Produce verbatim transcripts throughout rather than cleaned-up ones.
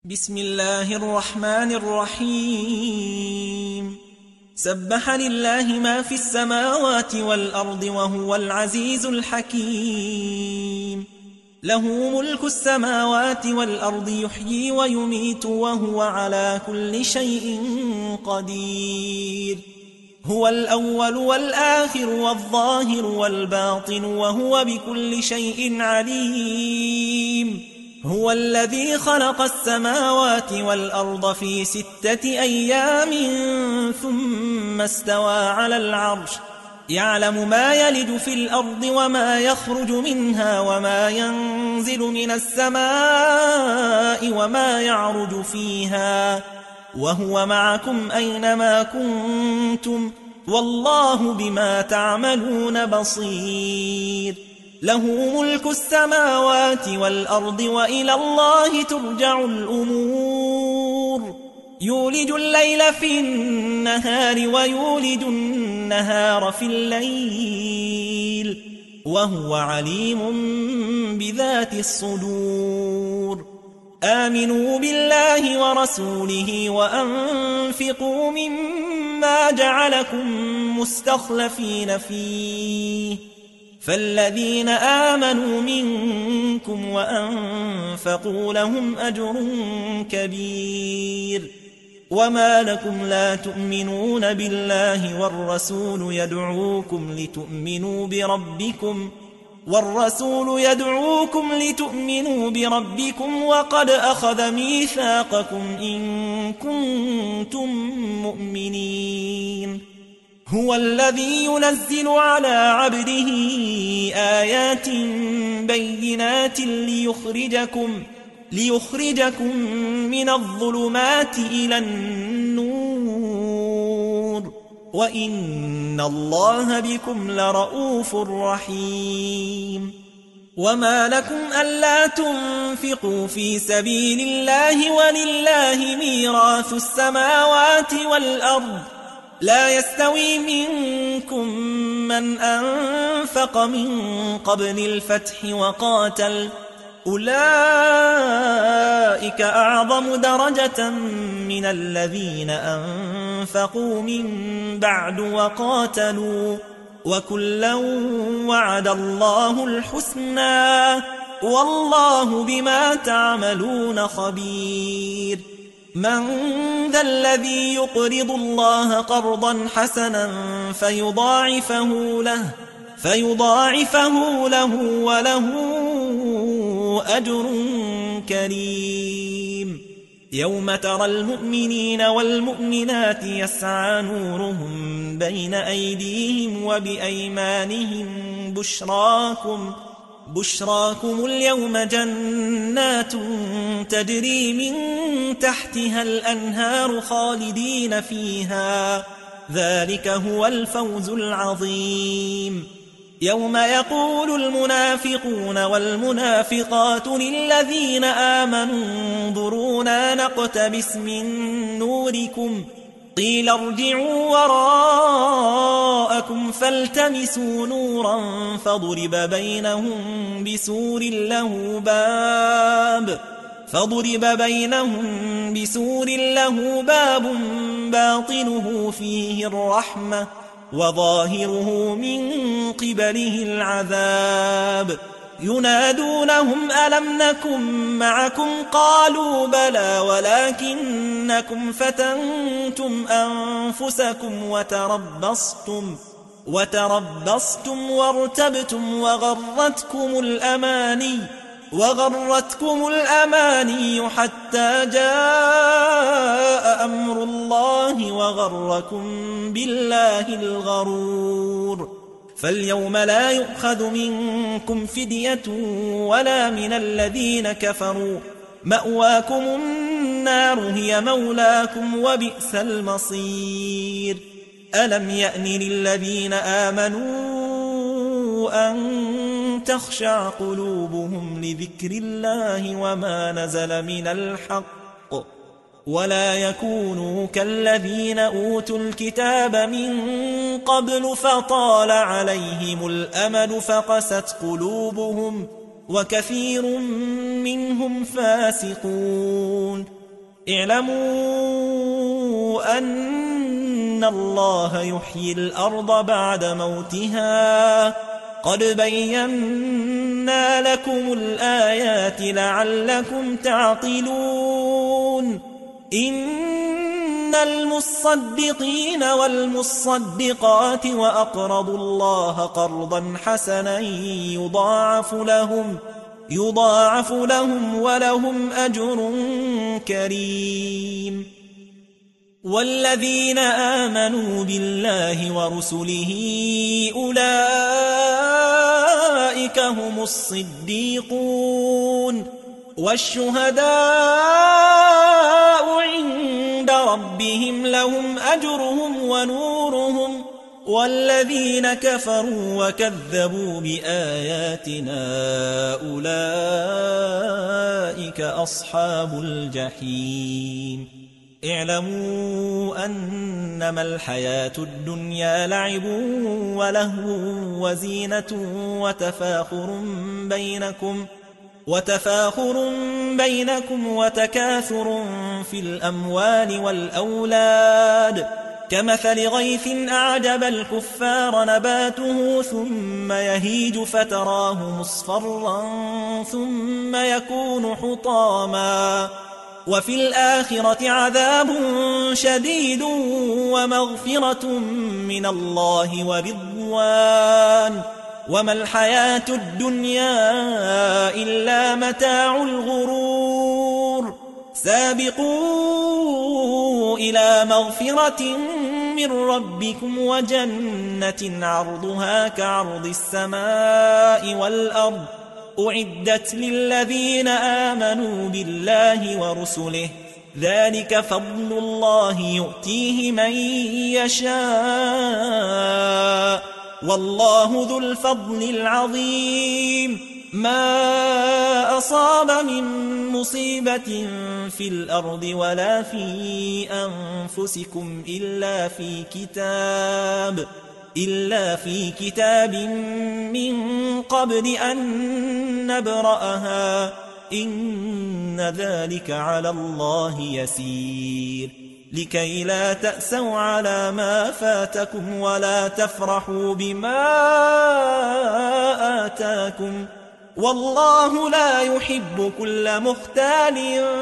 بسم الله الرحمن الرحيم. سبح لله ما في السماوات والأرض وهو العزيز الحكيم. له ملك السماوات والأرض يحيي ويميت وهو على كل شيء قدير. هو الأول والآخر والظاهر والباطن وهو بكل شيء عليم. هو الذي خلق السماوات والأرض في ستة أيام ثم استوى على العرش يعلم ما يلج في الأرض وما يخرج منها وما ينزل من السماء وما يعرج فيها وهو معكم أينما كنتم والله بما تعملون بصير. له ملك السماوات والأرض وإلى الله ترجع الأمور. يولج الليل في النهار ويولج النهار في الليل وهو عليم بذات الصدور. آمنوا بالله ورسوله وأنفقوا مما جعلكم مستخلفين فيه فالذين آمنوا منكم وأنفقوا لهم أجر كبير. وما لكم لا تؤمنون بالله والرسول يدعوكم لتؤمنوا بربكم والرسول يدعوكم لتؤمنوا بربكم وقد أخذ ميثاقكم إن كنتم مؤمنين. هو الذي ينزل على عبده آيات بينات ليخرجكم ليخرجكم من الظلمات إلى النور وإن الله بكم لرؤوف رحيم. وما لكم ألا تنفقوا في سبيل الله ولله ميراث السماوات والأرض لا يستوي منكم من أنفق من قبل الفتح وقاتل أولئك أعظم درجة من الذين أنفقوا من بعد وقاتلوا وكلا وعد الله الحسنى والله بما تعملون خبير. من ذا الذي يقرض الله قرضا حسنا فيضاعفه له فيضاعفه له وله أجر كريم. يوم ترى المؤمنين والمؤمنات يسعى نورهم بين أيديهم وبأيمانهم بشراكم بشراكم اليوم جنات تجري من تحتها الأنهار خالدين فيها ذلك هو الفوز العظيم. يوم يقول المنافقون والمنافقات للذين آمنوا انظرونا نقتبس من نوركم قيل ارجعوا وراءكم فالتمسوا نورا فضرب بينهم بسور له باب فضرب بينهم بسور له باب باطنه فيه الرحمة وظاهره من قبله العذاب. ينادونهم ألم نكن معكم قالوا بلى ولكنكم فتنتم أنفسكم وتربصتم وتربصتم وارتبتم وغرتكم الأماني وغرتكم الأماني حتى جاء أمر الله وغركم بالله الغرور. فاليوم لا يؤخذ منكم فدية ولا من الذين كفروا مأواكم النار هي مولاكم وبئس المصير. ألم يأن للذين آمنوا أن تخشع قلوبهم لذكر الله وما نزل من الحق ولا يكونوا كالذين أوتوا الكتاب من قبل فطال عليهم الأمد فقست قلوبهم وكثير منهم فاسقون اعلموا أن الله يحيي الأرض بعد موتها قد بينا لكم الآيات لعلكم تعقلون إن المصدقين والمصدقات وأقرضوا الله قرضا حسنا يضاعف لهم يضاعف لهم ولهم أجر كريم والذين آمنوا بالله ورسله أولئك هم الصديقون والشهداء عند ربهم لهم أجرهم ونورهم والذين كفروا وكذبوا بآياتنا أولئك أصحاب الجحيم اعلموا أنما الحياة الدنيا لعب ولهو وزينة وتفاخر بينكم وتفاخر بينكم وتكاثر في الأموال والأولاد كمثل غيث أعجب الكفار نباته ثم يهيج فتراه مصفرا ثم يكون حطاما وفي الآخرة عذاب شديد ومغفرة من الله ورضوان وما الحياة الدنيا إلا متاع الغرور سابقوا إلى مغفرة من ربكم وجنة عرضها كعرض السماء والأرض أعدت للذين آمنوا بالله ورسله ذلك فضل الله يؤتيه من يشاء والله ذو الفضل العظيم ما أصاب من مصيبة في الأرض ولا في أنفسكم إلا في كتاب إلا في كتاب من قبل أن نبرأها إن ذلك على الله يسير لكي لا تأسوا على ما فاتكم ولا تفرحوا بما آتاكم والله لا يحب كل مختال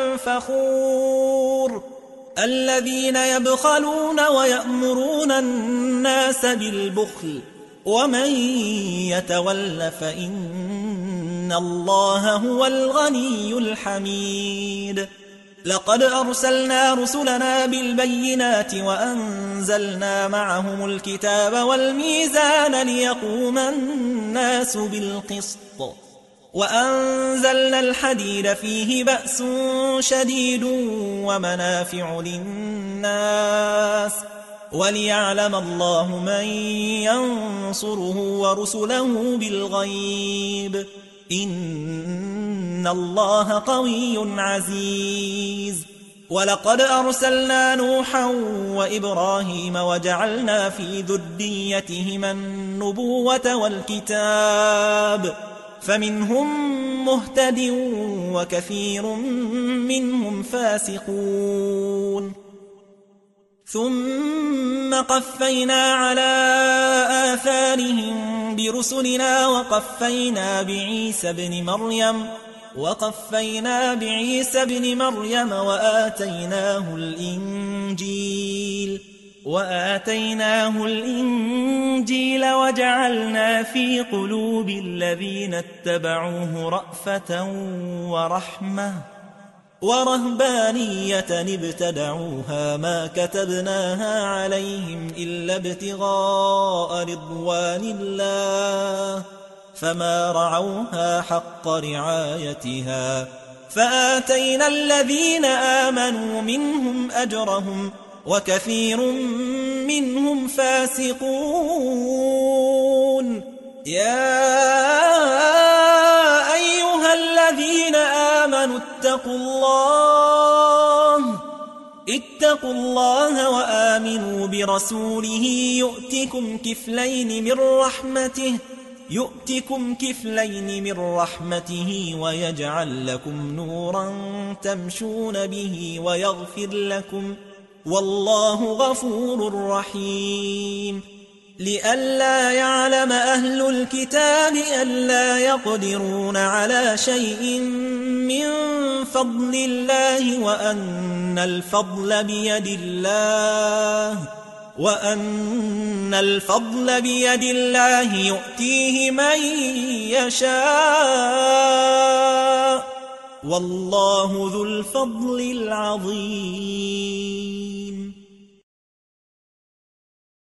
فخور الذين يبخلون ويأمرون الناس بالبخل ومن يتول فإن الله هو الغني الحميد لقد أرسلنا رسلنا بالبينات وأنزلنا معهم الكتاب والميزان ليقوم الناس بالقسط وأنزلنا الحديد فيه بأس شديد ومنافع للناس وليعلم الله من ينصره ورسله بالغيب إن الله قوي عزيز ولقد أرسلنا نوحا وإبراهيم وجعلنا في ذريتهما النبوة والكتاب فمنهم مهتد وكثير منهم فاسقون ثم قفينا على آثارهم برسلنا وقفينا بعيسى ابن مريم وقفينا بعيسى ابن مريم وآتيناه الإنجيل وآتيناه الإنجيل وجعلنا في قلوب الذين اتبعوه رأفة ورحمة ورهبانية ابتدعوها ما كتبناها عليهم إلا ابتغاء رضوان الله فما رعوها حق رعايتها فآتينا الذين آمنوا منهم أجرهم وكثير منهم فاسقون يا أيها الذين آمنوا اتقوا الله اتقوا الله وآمنوا برسوله يؤتكم كفلين من رحمته يؤتكم كفلين من رحمته ويجعل لكم نورا تمشون به ويغفر لكم والله غفور رحيم لئلا يعلم أهل الكتاب ألا يقدرون على شيء من فضل الله وأن الفضل بيد الله وأن الفضل بيد الله يؤتيه من يشاء والله ذو الفضل العظيم